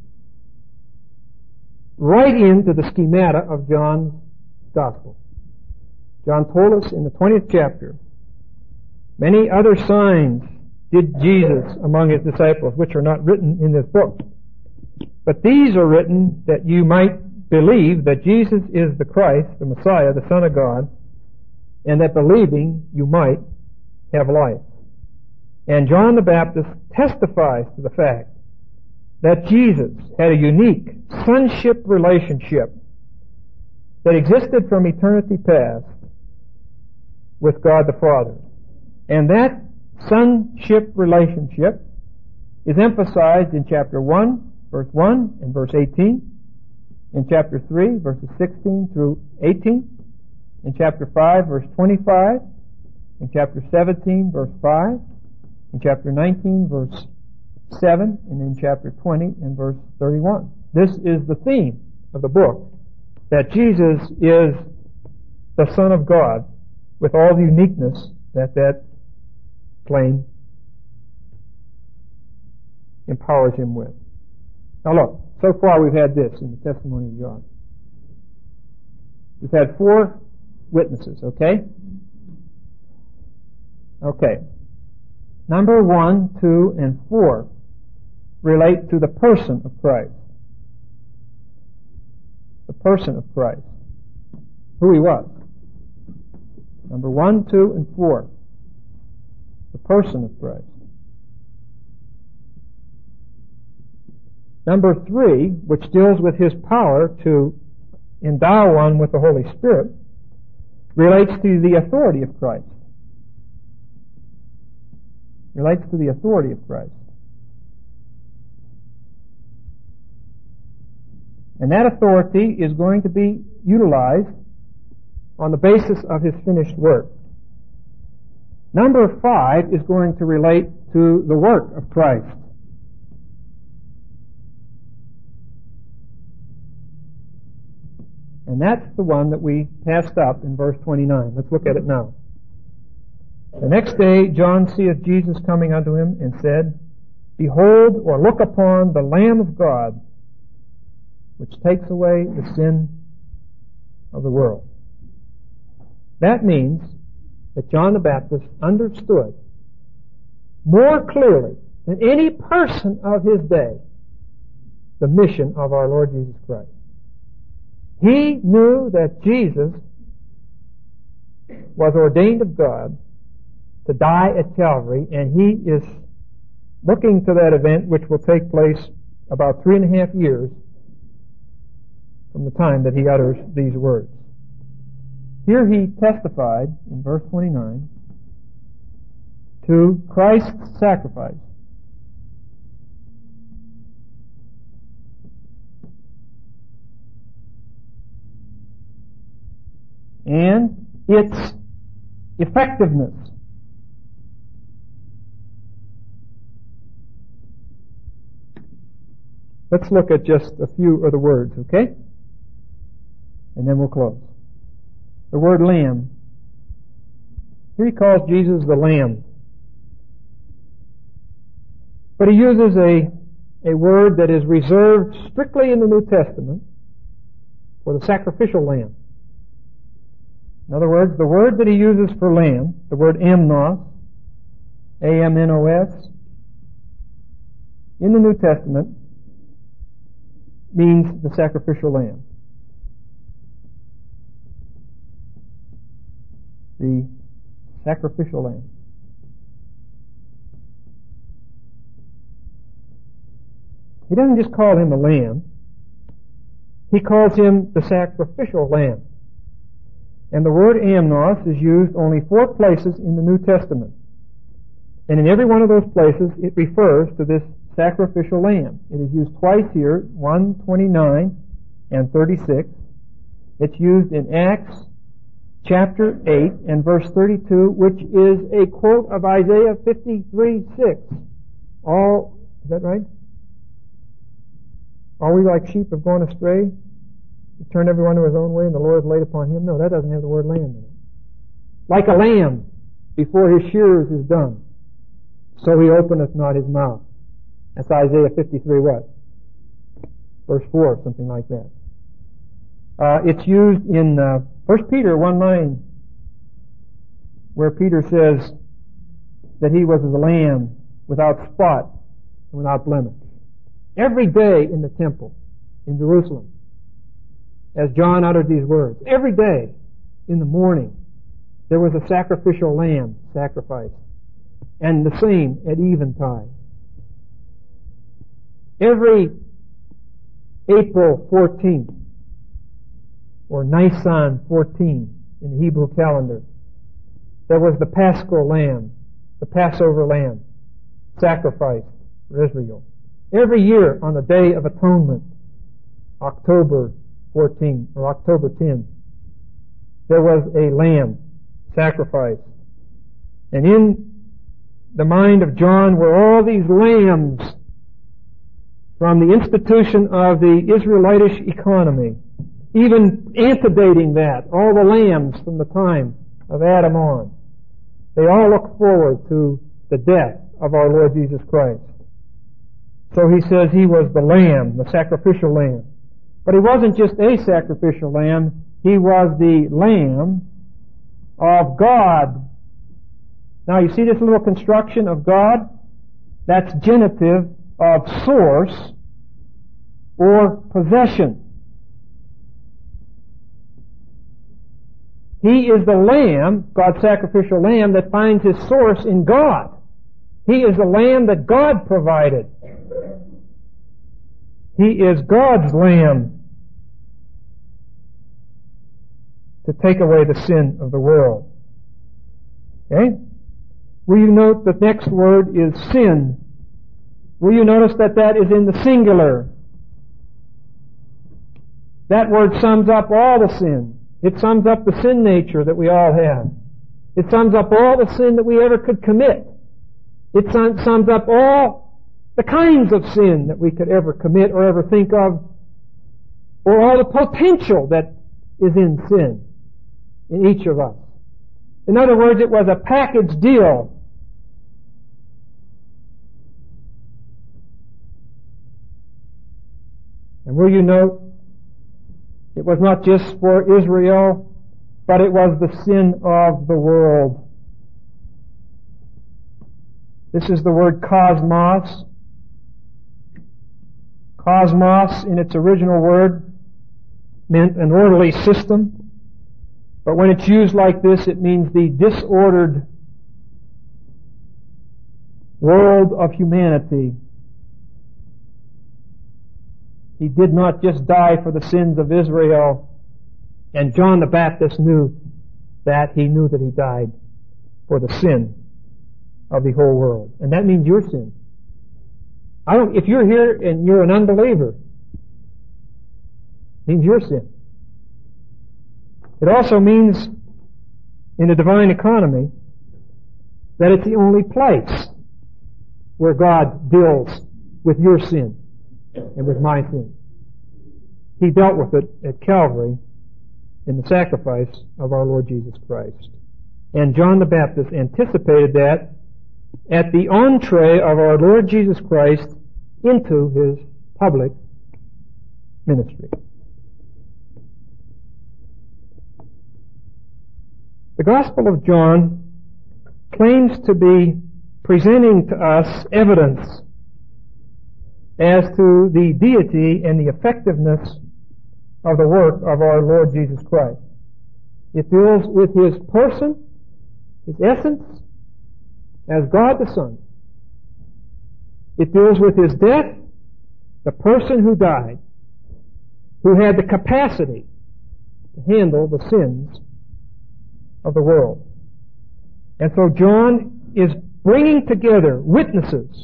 right into the schemata of John's Gospel. John told us in the twentieth chapter, many other signs did Jesus among his disciples, which are not written in this book. But these are written that you might believe that Jesus is the Christ, the Messiah, the Son of God, and that believing you might have life. And John the Baptist testifies to the fact that Jesus had a unique sonship relationship that existed from eternity past with God the Father. And that sonship relationship is emphasized in chapter one, verse one and verse eighteen, in chapter three, verses sixteen through eighteen, in chapter five, verse twenty-five, in chapter seventeen, verse five, in chapter nineteen, verse seven, and in chapter twenty and verse thirty-one. This is the theme of the book, that Jesus is the Son of God with all the uniqueness that that claim empowers him with. Now look, so far we've had this in the testimony of John. We've had four witnesses, okay? Okay. Number one, two, and four relate to the person of Christ. The person of Christ. Who he was. Number one, two, and four. The person of Christ. Number three, which deals with his power to endow one with the Holy Spirit, relates to the authority of Christ. Relates to the authority of Christ. And that authority is going to be utilized on the basis of his finished work. Number five is going to relate to the work of Christ. And that's the one that we passed up in verse twenty-nine. Let's look at it now. The next day John seeth Jesus coming unto him, and said, Behold, or look upon the Lamb of God, which takes away the sin of the world. That means that John the Baptist understood more clearly than any person of his day the mission of our Lord Jesus Christ. He knew that Jesus was ordained of God to die at Calvary, and he is looking to that event, which will take place about three and a half years from the time that he utters these words. Here he testified, in verse twenty-nine, to Christ's sacrifice. And its effectiveness. Let's look at just a few of the words, okay? And then we'll close. The word lamb. Here he calls Jesus the Lamb. But he uses a, a word that is reserved strictly in the New Testament for the sacrificial lamb. In other words, the word that he uses for lamb, the word amnos, A M N O S, in the New Testament means the sacrificial lamb. The sacrificial lamb. He doesn't just call him a lamb. He calls him the sacrificial lamb. And the word amnos is used only four places in the New Testament. And in every one of those places, it refers to this sacrificial lamb. It is used twice here, one twenty-nine and thirty-six. It's used in Acts chapter eight and verse thirty-two, which is a quote of Isaiah fifty-three six. All, is that right? Are we like sheep have gone astray? Turn everyone to his own way, and the Lord laid upon him. No, that doesn't have the word lamb in it. Like a lamb before his shearers is done, so he openeth not his mouth. That's Isaiah fifty-three what? Verse four, something like that. Uh, it's used in uh, First Peter one nine, where Peter says that he was as a lamb without spot and without blemish. Every day in the temple in Jerusalem, as John uttered these words, every day in the morning there was a sacrificial lamb sacrificed, and the same at eventide. Every April fourteenth, or Nisan fourteen in the Hebrew calendar, there was the Paschal lamb, the Passover lamb, sacrificed for Israel. Every year on the Day of Atonement, October fourteenth or October tenth, there was a lamb sacrificed. And in the mind of John were all these lambs from the institution of the Israelitish economy, even antedating that, all the lambs from the time of Adam on. They all look forward to the death of our Lord Jesus Christ. So he says he was the lamb, the sacrificial lamb. But he wasn't just a sacrificial lamb, he was the Lamb of God. Now you see this little construction of God? That's genitive of source or possession. He is the Lamb, God's sacrificial lamb, that finds his source in God. He is the lamb that God provided. He is God's lamb to take away the sin of the world. Okay? Will you note the next word is sin? Will you notice that that is in the singular? That word sums up all the sin. It sums up the sin nature that we all have. It sums up all the sin that we ever could commit. It sums up all the kinds of sin that we could ever commit or ever think of, or all the potential that is in sin in each of us. In other words, it was a package deal. And will you note, it was not just for Israel, but it was the sin of the world. This is the word cosmos. Cosmos, in its original word, meant an orderly system. But when it's used like this, it means the disordered world of humanity. He did not just die for the sins of Israel, and John the Baptist knew that. He knew that he died for the sin of the whole world. And that means your sin. I don't, if you're here and you're an unbeliever, it means your sin. It also means, in the divine economy, that it's the only place where God deals with your sin and with my sin. He dealt with it at Calvary in the sacrifice of our Lord Jesus Christ. And John the Baptist anticipated that at the entree of our Lord Jesus Christ into his public ministry. The Gospel of John claims to be presenting to us evidence as to the deity and the effectiveness of the work of our Lord Jesus Christ. It deals with his person, his essence, as God the Son. It deals with his death, the person who died, who had the capacity to handle the sins of the world. And so John is bringing together witnesses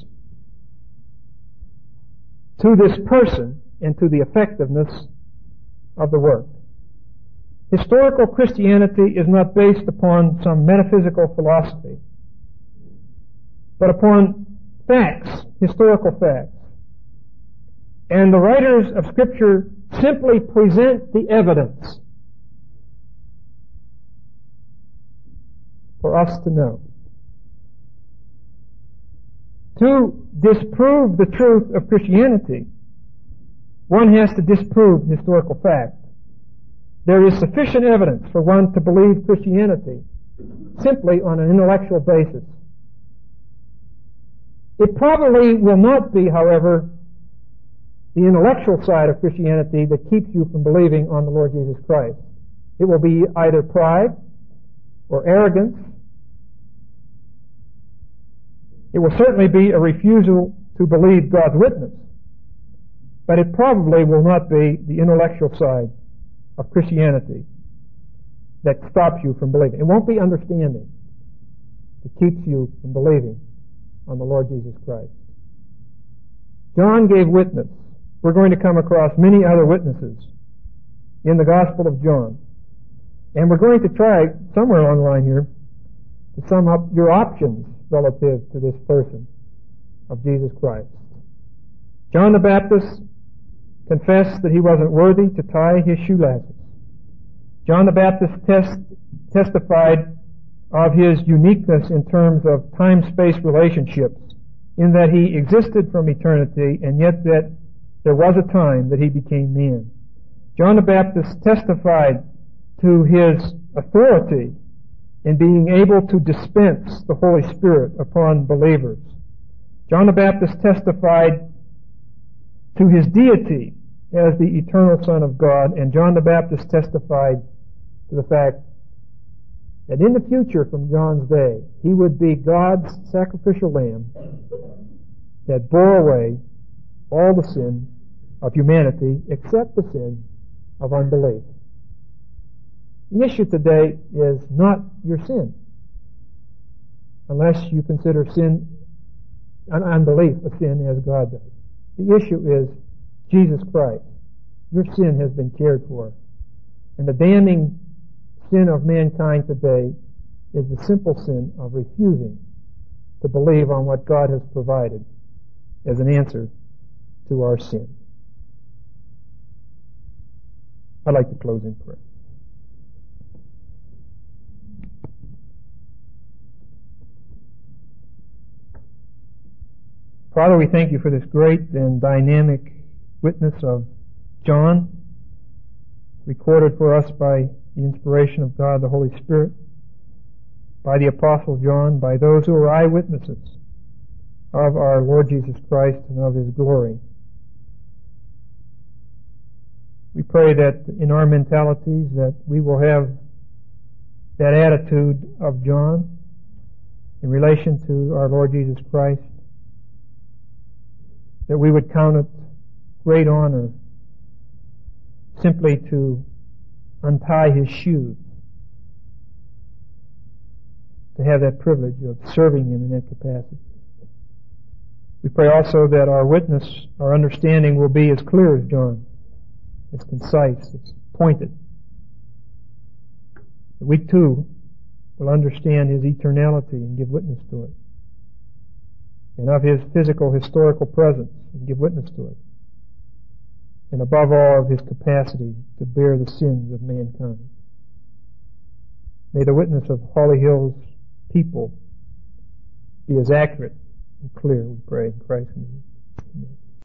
to this person and to the effectiveness of the work. Historical Christianity is not based upon some metaphysical philosophy, but upon facts, historical facts. And the writers of Scripture simply present the evidence for us to know. To disprove the truth of Christianity, one has to disprove historical fact. There is sufficient evidence for one to believe Christianity simply on an intellectual basis. It probably will not be, however, the intellectual side of Christianity that keeps you from believing on the Lord Jesus Christ. It will be either pride or arrogance. It will certainly be a refusal to believe God's witness. But it probably will not be the intellectual side of Christianity that stops you from believing. It won't be understanding that keeps you from believing on the Lord Jesus Christ. John gave witness. We're going to come across many other witnesses in the Gospel of John. And we're going to try, somewhere along the line here, to sum up your options relative to this person of Jesus Christ. John the Baptist confessed that he wasn't worthy to tie his shoelaces. John the Baptist test, testified of his uniqueness in terms of time-space relationships, in that he existed from eternity, and yet that there was a time that he became man. John the Baptist testified to his authority in being able to dispense the Holy Spirit upon believers. John the Baptist testified to his deity as the eternal Son of God, and John the Baptist testified to the fact that in the future from John's day, he would be God's sacrificial lamb that bore away all the sin of humanity except the sin of unbelief. The issue today is not your sin, unless you consider sin, unbelief, a sin as God does. The issue is Jesus Christ. Your sin has been cared for. And the damning sin of mankind today is the simple sin of refusing to believe on what God has provided as an answer to our sin. I'd like to close in prayer. Father, we thank you for this great and dynamic witness of John, recorded for us by the inspiration of God, the Holy Spirit, by the Apostle John, by those who are eyewitnesses of our Lord Jesus Christ and of His glory. We pray that in our mentalities that we will have that attitude of John in relation to our Lord Jesus Christ, that we would count it great honor simply to untie his shoes, to have that privilege of serving him in that capacity. We pray also that our witness, our understanding will be as clear as John, as concise, as pointed. That we too will understand his eternality and give witness to it, and of his physical, historical presence and give witness to it, and above all of his capacity to bear the sins of mankind. May the witness of Holly Hill's people be as accurate and clear, we pray in Christ's name. Amen.